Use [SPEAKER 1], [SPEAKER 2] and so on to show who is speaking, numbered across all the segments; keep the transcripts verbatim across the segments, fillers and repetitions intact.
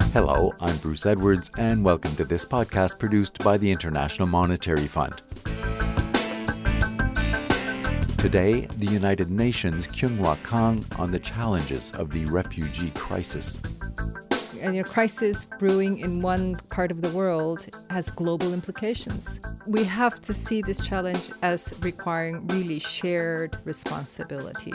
[SPEAKER 1] Hello, I'm Bruce Edwards, and welcome to this podcast produced by the International Monetary Fund. Today, the United Nations Kyung-Hwa Kang on the challenges of the refugee crisis.
[SPEAKER 2] And a crisis brewing in one part of the world has global implications. We have to see this challenge as requiring really shared responsibility.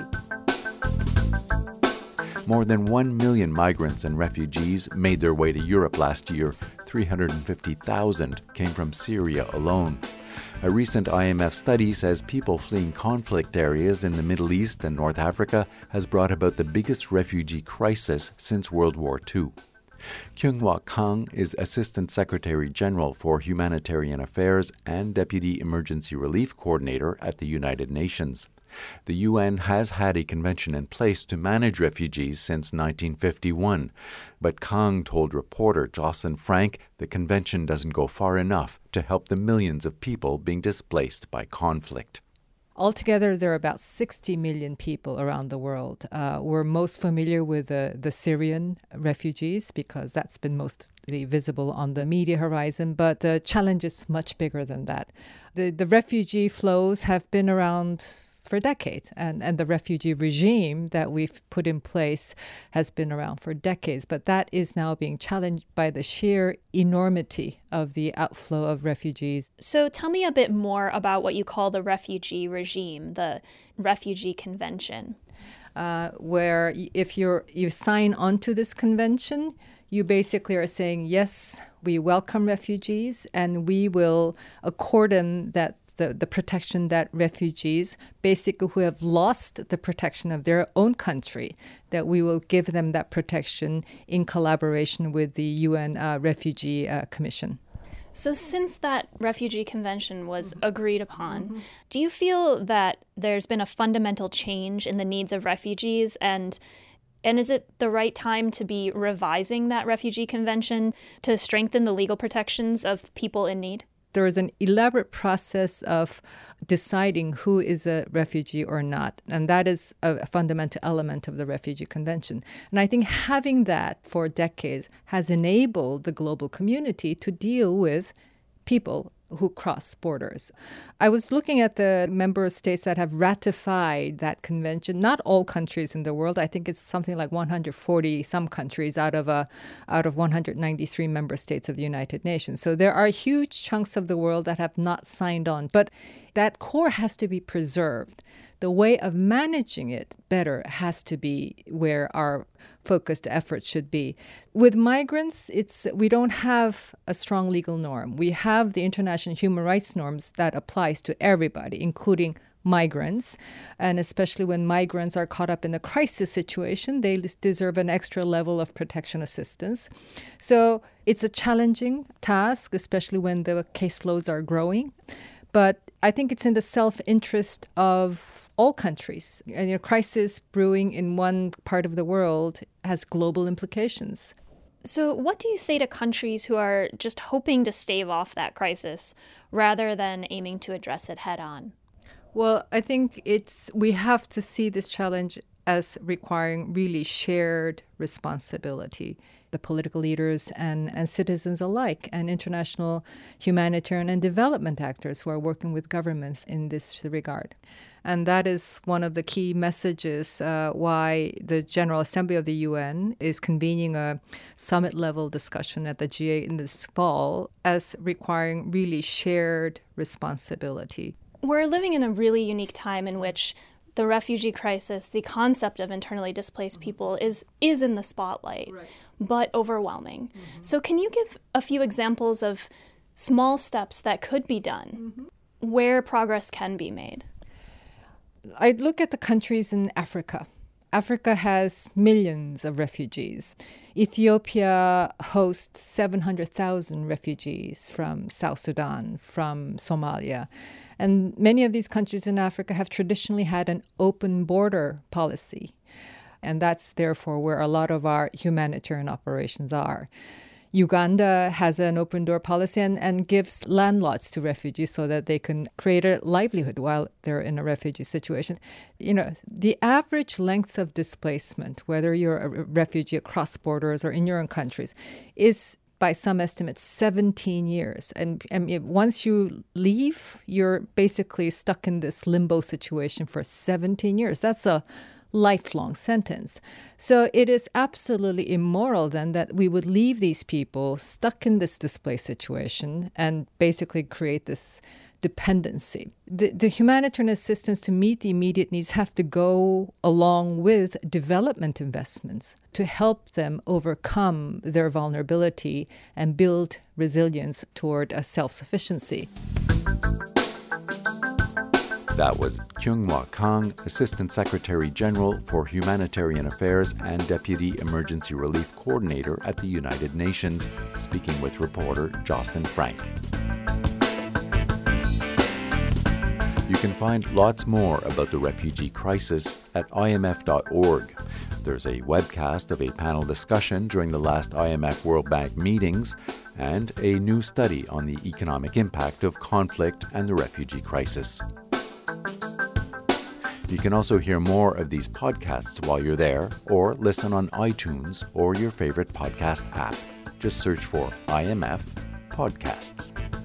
[SPEAKER 1] More than one million migrants and refugees made their way to Europe last year. three hundred fifty thousand came from Syria alone. A recent I M F study says people fleeing conflict areas in the Middle East and North Africa has brought about the biggest refugee crisis since World War Two. Kyung-Hwa Kang is Assistant Secretary General for Humanitarian Affairs and Deputy Emergency Relief Coordinator at the United Nations. The U N has had a convention in place to manage refugees since nineteen fifty-one, but Kang told reporter Jocelyn Frank the convention doesn't go far enough to help the millions of people being displaced by conflict.
[SPEAKER 2] Altogether, there are about sixty million people around the world. Uh, we're most familiar with the, the Syrian refugees because that's been mostly visible on the media horizon, but the challenge is much bigger than that. The, the refugee flows have been around for decades, and, and the refugee regime that we've put in place has been around for decades, but that is now being challenged by the sheer enormity of the outflow of refugees.
[SPEAKER 3] So tell me a bit more about what you call the refugee regime, the Refugee Convention.
[SPEAKER 2] Uh, where if you're you sign onto this convention, you basically are saying, yes, we welcome refugees, and we will accord them that The, the protection that refugees, basically who have lost the protection of their own country, that we will give them that protection in collaboration with the U N uh, Refugee uh, Commission.
[SPEAKER 3] So since that Refugee Convention was
[SPEAKER 2] Mm-hmm.
[SPEAKER 3] agreed upon,
[SPEAKER 2] Mm-hmm.
[SPEAKER 3] do you feel that there's been a fundamental change in the needs of refugees? And And is it the right time to be revising that Refugee Convention to strengthen the legal protections of people in need?
[SPEAKER 2] There is an elaborate process of deciding who is a refugee or not. And that is a fundamental element of the Refugee Convention. And I think having that for decades has enabled the global community to deal with people who cross borders. I was looking at the member states that have ratified that convention. Not all countries in the world. I think it's something like one hundred forty some countries out of a out of one hundred ninety-three member states of the United Nations. So there are huge chunks of the world that have not signed on. But that core has to be preserved. The way of managing it better has to be where our focused efforts should be. With migrants, it's we don't have a strong legal norm. We have the international human rights norms that applies to everybody, including migrants. And especially when migrants are caught up in a crisis situation, they deserve an extra level of protection assistance. So it's a challenging task, especially when the caseloads are growing. But I think it's in the self-interest of all countries. And a crisis brewing in one part of the world has global implications.
[SPEAKER 3] So what do you say to countries who are just hoping to stave off that crisis rather than aiming to address it head on?
[SPEAKER 2] Well, I think it's we have to see this challenge as requiring really shared responsibility. The political leaders and, and citizens alike, and international humanitarian and development actors who are working with governments in this regard. And that is one of the key messages uh, why the General Assembly of the U N is convening a summit-level discussion at the G eight in this fall as requiring really shared responsibility.
[SPEAKER 3] We're living in a really unique time in which the refugee crisis, the concept of internally displaced people, is is in the spotlight, right, but overwhelming. Mm-hmm. So can you give a few examples of small steps that could be done, mm-hmm, where progress can be made?
[SPEAKER 2] I look at the countries in Africa. Africa has millions of refugees. Ethiopia hosts seven hundred thousand refugees from South Sudan, from Somalia. And many of these countries in Africa have traditionally had an open border policy. And that's therefore where a lot of our humanitarian operations are. Uganda has an open door policy and, and gives land lots to refugees so that they can create a livelihood while they're in a refugee situation. You know, the average length of displacement, whether you're a refugee across borders or in your own countries, is by some estimates, seventeen years. And, and once you leave, you're basically stuck in this limbo situation for seventeen years. That's a lifelong sentence. So it is absolutely immoral then that we would leave these people stuck in this displaced situation and basically create this dependency. The, the humanitarian assistance to meet the immediate needs have to go along with development investments to help them overcome their vulnerability and build resilience toward a self-sufficiency.
[SPEAKER 1] That was Kyung-Hwa Kang, Assistant Secretary General for Humanitarian Affairs and Deputy Emergency Relief Coordinator at the United Nations, speaking with reporter Jocelyn Frank. You can find lots more about the refugee crisis at I M F dot org. There's a webcast of a panel discussion during the last I M F World Bank meetings and a new study on the economic impact of conflict and the refugee crisis. You can also hear more of these podcasts while you're there, or listen on iTunes or your favorite podcast app. Just search for I M F Podcasts.